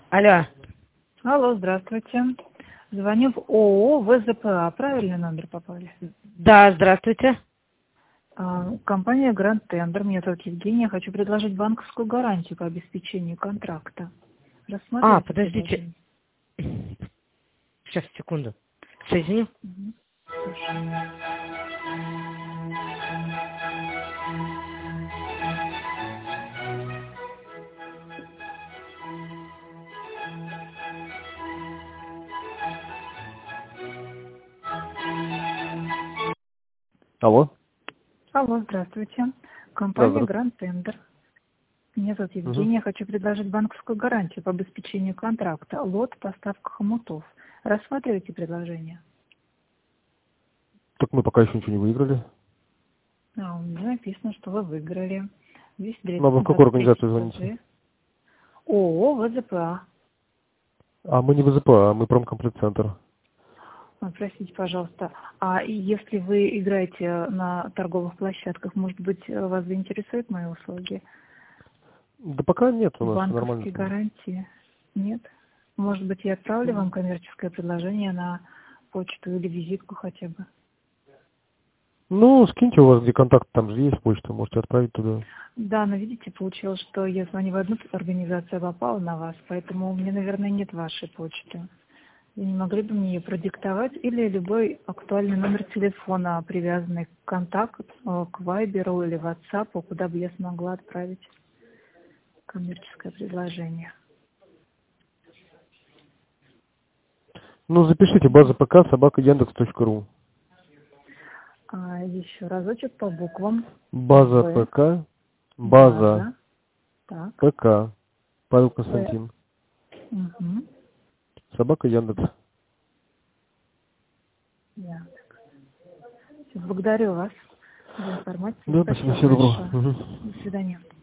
Алло. Алло, здравствуйте. Звоню в ООО ВЗПА. Правильный номер попали? Да, здравствуйте. Компания Grand Tender. Меня зовут Евгения. Хочу предложить банковскую гарантию по обеспечению контракта. Рассмотрите Подождите. предложение. Сейчас, секунду. Соединю. Слушаю. Алло. Алло, здравствуйте. Да, Компания здравствуйте. Grand Tender. Меня зовут Угу. Евгения. Хочу предложить банковскую гарантию по обеспечению контракта. Лот, поставка хомутов. Рассматривайте предложение. Так мы пока еще ничего не выиграли. У меня написано, что вы выиграли. Здесь Ну, а вы в какую организацию звоните? ООО ВЗПА. А мы не ВЗП, а мы промкомплект-центр. Простите, пожалуйста. А если вы играете на торговых площадках, может быть, вас заинтересуют мои услуги? Да пока нет у нас, нормально. Банковские гарантии? Нет? Может быть, я отправлю вам коммерческое предложение на почту или визитку хотя бы? Ну, скиньте, у вас где контакт, там же есть почта, можете отправить туда. Да, но видите, получилось, что я звоню в одну организацию, а попала на вас, поэтому у меня, наверное, нет вашей почты. Вы не могли бы мне ее продиктовать или любой актуальный номер телефона, привязанный к контакту, к Вайберу или WhatsApp, куда бы я смогла отправить коммерческое предложение? Ну, запишите база ПК @Яндекс.ру. Еще разочек по буквам. База В. ПК, база Так. ПК, Павел Константин, Угу. Яндекс. Благодарю вас за информацию. Да, спасибо, всего доброго. большое. Угу. До свидания.